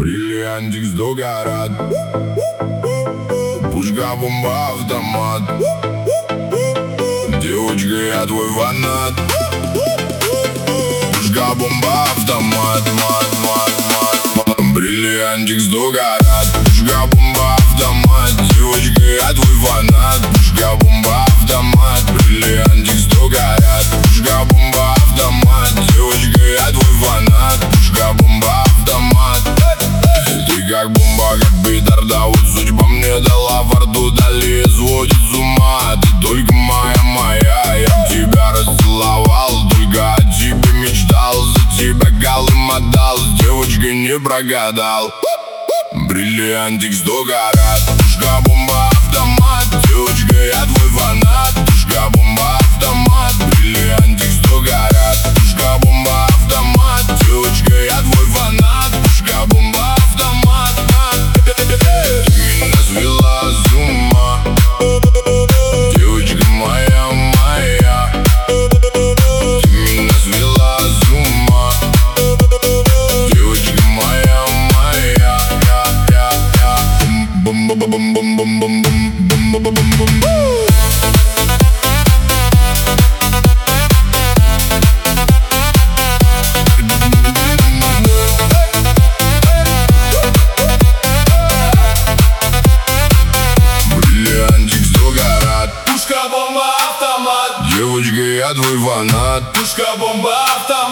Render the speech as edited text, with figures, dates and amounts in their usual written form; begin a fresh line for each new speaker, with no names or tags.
Бриллиантик сдогорат, пушка, бомба, автомат. Девочка, я твой фанат. Пушка, бомба, автомат, бриллиантик сдогорат, пушка, бомба, автомат. Девочка, я твой фанат. Пушка, бомба, автомат. Бриллиантик сдогорат, пушка, бомба, автомат. Девочка, я твой фанат. Пушка, бомба, автомат. Ты как бомба, как петарда. Вот судьба мне дала фарту, дали сводит с ума. Ты только моя, я б тебя расцеловал. Только о тебе мечтал, за тебя голым отдал. С девочкой не прогадал. Бриллиантик сдогорат, пушка, бомба, автомат. Девочка, я твой фанат. Пушка, бомба, автомат. Бриллиантик сдогорат, пушка, бомба, автомат. Девочка, я твой фанат. Пушка, бомба, автомат. Ты меня свела с ума, девочка моя. Ты меня свела с ума, девочка моя. Бриллиантик сдогорат,
пушка, бомба, автомат.
девочка, я твой фанат.
Пушка, бомба, автомат.